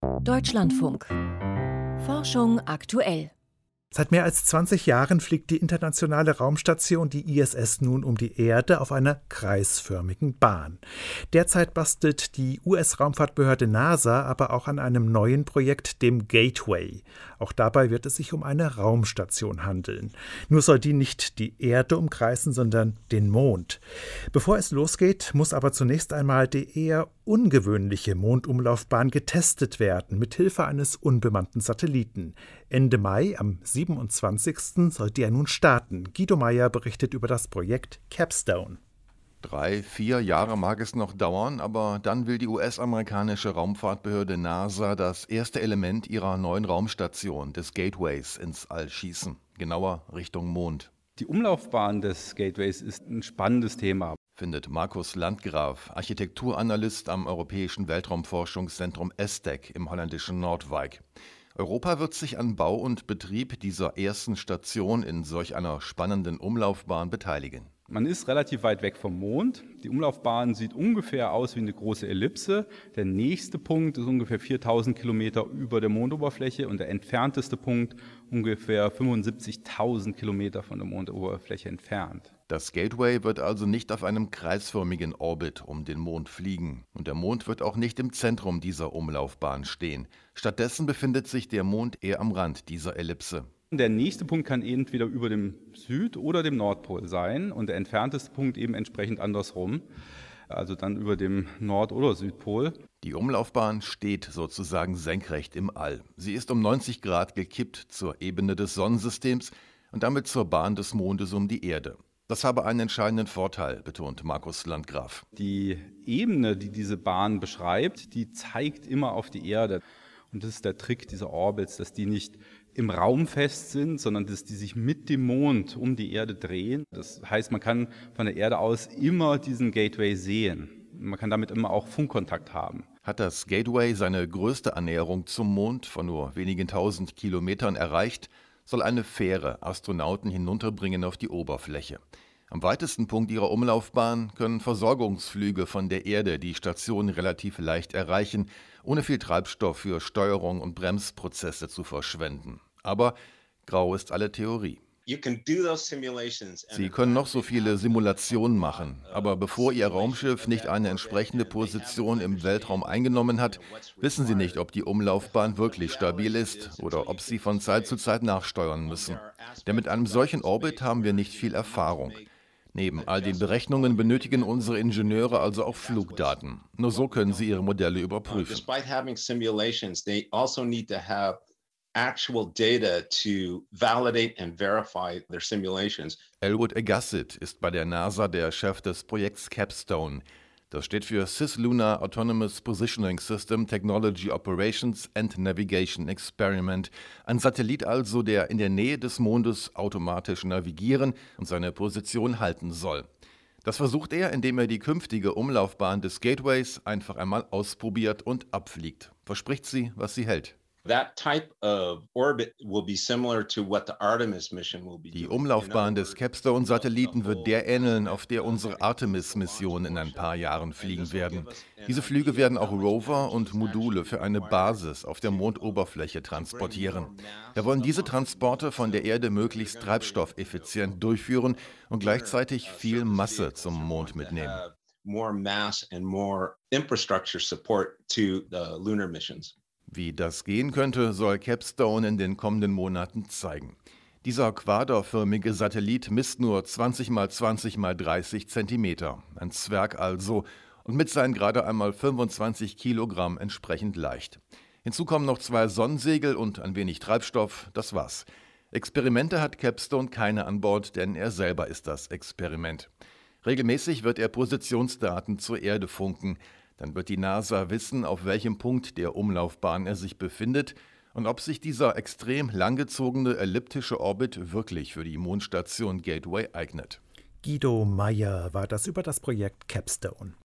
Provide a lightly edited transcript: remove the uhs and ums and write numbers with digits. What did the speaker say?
Deutschlandfunk. Forschung aktuell. Seit mehr als 20 Jahren fliegt die internationale Raumstation, die ISS, nun um die Erde auf einer kreisförmigen Bahn. Derzeit bastelt die US-Raumfahrtbehörde NASA aber auch an einem neuen Projekt, dem Gateway. Auch dabei wird es sich um eine Raumstation handeln. Nur soll die nicht die Erde umkreisen, sondern den Mond. Bevor es losgeht, muss aber zunächst einmal die eher ungewöhnliche Mondumlaufbahn getestet werden, mithilfe eines unbemannten Satelliten. Ende Mai, am 27. sollte er nun starten. Guido Meyer berichtet über das Projekt Capstone. 3-4 Jahre mag es noch dauern, aber dann will die US-amerikanische Raumfahrtbehörde NASA das erste Element ihrer neuen Raumstation, des Gateways, ins All schießen. Genauer Richtung Mond. Die Umlaufbahn des Gateways ist ein spannendes Thema, findet Markus Landgraf, Architekturanalyst am Europäischen Weltraumforschungszentrum ESTEC im holländischen Noordwijk. Europa wird sich an Bau und Betrieb dieser ersten Station in solch einer spannenden Umlaufbahn beteiligen. Man ist relativ weit weg vom Mond. Die Umlaufbahn sieht ungefähr aus wie eine große Ellipse. Der nächste Punkt ist ungefähr 4000 Kilometer über der Mondoberfläche und der entfernteste Punkt ungefähr 75.000 Kilometer von der Mondoberfläche entfernt. Das Gateway wird also nicht auf einem kreisförmigen Orbit um den Mond fliegen. Und der Mond wird auch nicht im Zentrum dieser Umlaufbahn stehen. Stattdessen befindet sich der Mond eher am Rand dieser Ellipse. Der nächste Punkt kann entweder über dem Süd- oder dem Nordpol sein und der entfernteste Punkt eben entsprechend andersrum, also dann über dem Nord- oder Südpol. Die Umlaufbahn steht sozusagen senkrecht im All. Sie ist um 90 Grad gekippt zur Ebene des Sonnensystems und damit zur Bahn des Mondes um die Erde. Das habe einen entscheidenden Vorteil, betont Markus Landgraf. Die Ebene, die diese Bahn beschreibt, die zeigt immer auf die Erde. Und das ist der Trick dieser Orbits, dass die nicht im Raum fest sind, sondern dass die sich mit dem Mond um die Erde drehen. Das heißt, man kann von der Erde aus immer diesen Gateway sehen. Man kann damit immer auch Funkkontakt haben. Hat das Gateway seine größte Annäherung zum Mond von nur wenigen 1000 Kilometern erreicht, soll eine Fähre Astronauten hinunterbringen auf die Oberfläche. Am weitesten Punkt ihrer Umlaufbahn können Versorgungsflüge von der Erde die Station relativ leicht erreichen, ohne viel Treibstoff für Steuerung und Bremsprozesse zu verschwenden. Aber grau ist alle Theorie. Sie können noch so viele Simulationen machen, aber bevor Ihr Raumschiff nicht eine entsprechende Position im Weltraum eingenommen hat, wissen Sie nicht, ob die Umlaufbahn wirklich stabil ist oder ob Sie von Zeit zu Zeit nachsteuern müssen. Denn mit einem solchen Orbit haben wir nicht viel Erfahrung. Neben all den Berechnungen benötigen unsere Ingenieure also auch Flugdaten. Nur so können sie ihre Modelle überprüfen. Actual data to validate and verify their simulations. Elwood Agassiz ist bei der NASA der Chef des Projekts Capstone. Das steht für Cislunar Autonomous Positioning System Technology Operations and Navigation Experiment. Ein Satellit also, der in der Nähe des Mondes automatisch navigieren und seine Position halten soll. Das versucht er, indem er die künftige Umlaufbahn des Gateways einfach einmal ausprobiert und abfliegt. Verspricht sie, was sie hält. Die Umlaufbahn des Capstone-Satelliten wird der ähneln, auf der unsere Artemis-Mission in ein paar Jahren fliegen werden. Diese Flüge werden auch Rover und Module für eine Basis auf der Mondoberfläche transportieren. Wir wollen diese Transporte von der Erde möglichst treibstoffeffizient durchführen und gleichzeitig viel Masse zum Mond mitnehmen. Wie das gehen könnte, soll Capstone in den kommenden Monaten zeigen. Dieser quaderförmige Satellit misst nur 20 x 20 x 30 Zentimeter, ein Zwerg also, und mit seinen gerade einmal 25 Kilogramm entsprechend leicht. Hinzu kommen noch 2 Sonnensegel und ein wenig Treibstoff, das war's. Experimente hat Capstone keine an Bord, denn er selber ist das Experiment. Regelmäßig wird er Positionsdaten zur Erde funken. Dann wird die NASA wissen, auf welchem Punkt der Umlaufbahn er sich befindet und ob sich dieser extrem langgezogene elliptische Orbit wirklich für die Mondstation Gateway eignet. Guido Meyer war das über das Projekt Capstone.